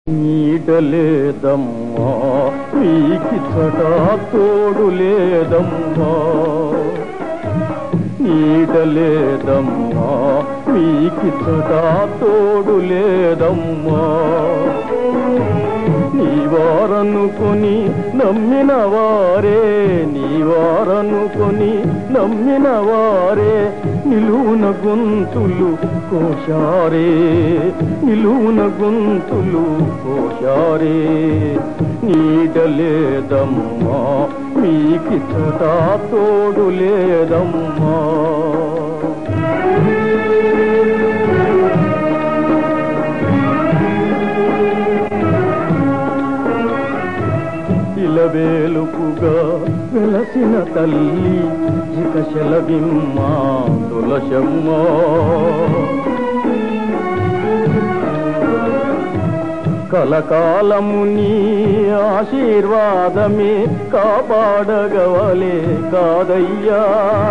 నీడ లేదమ్మా నీకిచ్చట తోడు లేదమ్మా, నీడ లేదమ్మా నీకిచ్చట తోడు లేదమ్మా. నీవారనుకొని నమ్మిన వారే, నీవారనుకొని నమ్మిన వారే నిలువున గొంతులు కోశారే, నిలువున గొంతులు కోశారే. నీడ లేదమ్మా మీకిచ్చట తోడు లేదమ్మా. ఇలవేలుపుగా వెలసిన తల్లి ఇక శలభిమ్మా తులసమ్మా. కలకాలము నీ ఆశీర్వాదమే కాపాడగవలే కాదయ్యా.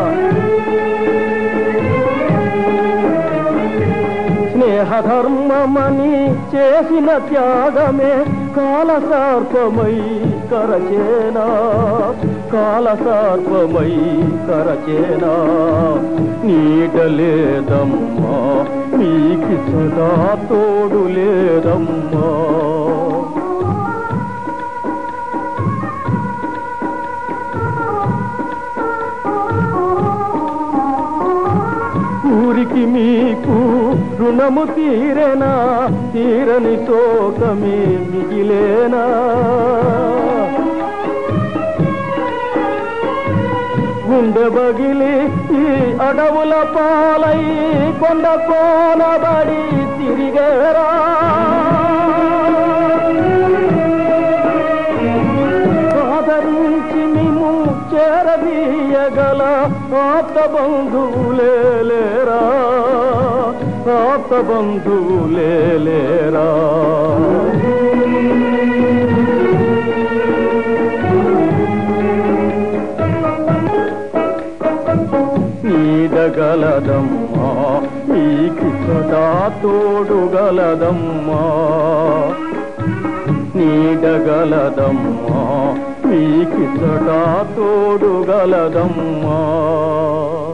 స్నేహధర్మమని చేసిన త్యాగమే కాలసర్పమై కరచేనా, కాలసర్పమై కరచేనా. నీడ లేదమ్మా మీకిచ్చట తోడు లేదమ్మా. ఊరికి మీకు రుణము తీరేనా, తీరని శోకమే మిగిలేనా. గుండె బగిలి ఈ అడవుల పాలై కొండ కోనబడి తిరిగేరా. ఆదరించి నిన్ను చేరదీయగల ఆప్త బంధువులే లేరా, ఆప్త బంధువులే లేరా. నీడగలదమ్మా మీకిచ్చట తోడుగలదమ్మా, నీడగలదమ్మా మీకిచ్చట తోడుగలదమ్మా.